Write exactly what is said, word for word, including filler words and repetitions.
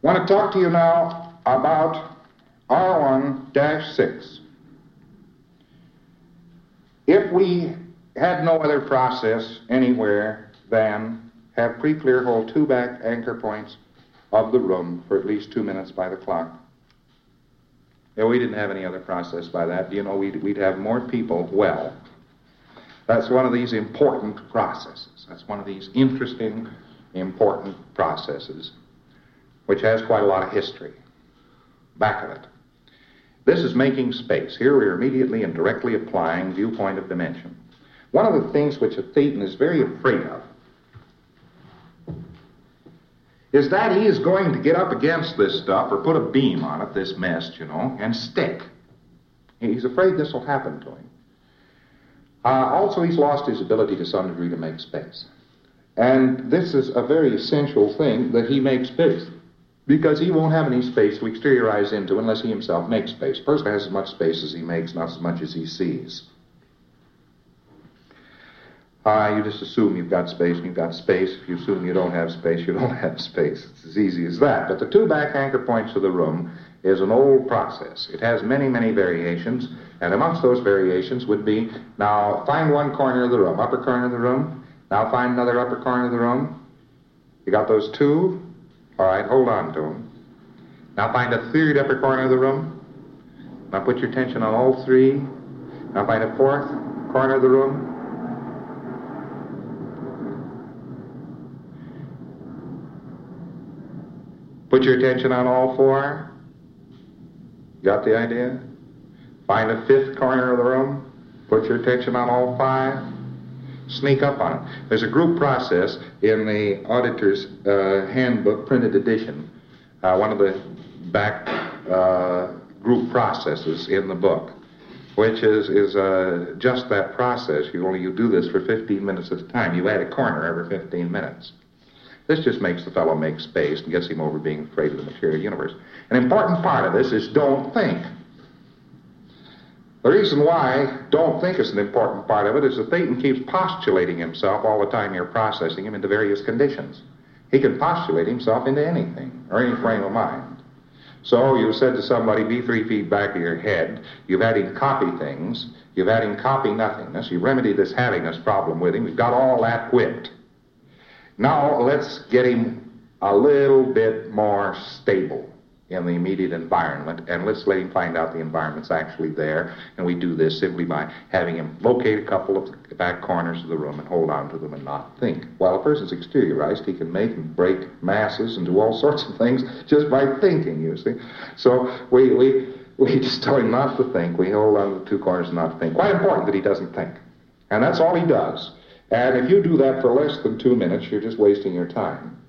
want to talk to you now about R one dash six. If we had no other process anywhere than have pre-clear hold two back anchor points of the room for at least two minutes by the clock. If we didn't have any other process by that, you know, we'd, we'd have more people well. That's one of these important processes. That's one of these interesting, important processes, which has quite a lot of history back of it. This is making space. Here we are immediately and directly applying viewpoint of dimension. One of the things which a thetan is very afraid of is that he is going to get up against this stuff or put a beam on it, this mess, you know, and stick. He's afraid this will happen to him. Uh, also, he's lost his ability to some degree to make space. And this is a very essential thing, that he makes space, because he won't have any space to exteriorize into unless he himself makes space. A person has as much space as he makes, not as much as he sees. Uh, you just assume you've got space and you've got space. If you assume you don't have space, you don't have space. It's as easy as that. But the two back anchor points of the room is an old process. It has many, many variations, and amongst those variations would be, now find one corner of the room, upper corner of the room. Now find another upper corner of the room. You got those two? All right, hold on to them. Now find a third upper corner of the room. Now put your attention on all three. Now find a fourth corner of the room. Put your attention on all four. Got the idea? Find a fifth corner of the room. Put your attention on all five. Sneak up on it. There's a group process in the auditor's uh, handbook printed edition, uh, one of the back uh, group processes in the book, which is, is uh, just that process. You only you do this for fifteen minutes at a time. You add a corner every fifteen minutes. This just makes the fellow make space and gets him over being afraid of the material universe. An important part of this is don't think. The reason why don't think is an important part of it is that thetan keeps postulating himself all the time you're processing him into various conditions. He can postulate himself into anything or any frame of mind. So you said to somebody, be three feet back of your head. You've had him copy things. You've had him copy nothingness. You remedied this havingness problem with him. We've got all that whipped. Now let's get him a little bit more stable in the immediate environment, and let's let him find out the environment's actually there. And we do this simply by having him locate a couple of the back corners of the room and hold on to them and not think. While a person's exteriorized, he can make and break masses and do all sorts of things just by thinking, you see. So we, we, we just tell him not to think. We hold on to the two corners and not to think. Quite important that he doesn't think. And that's all he does. And if you do that for less than two minutes, you're just wasting your time.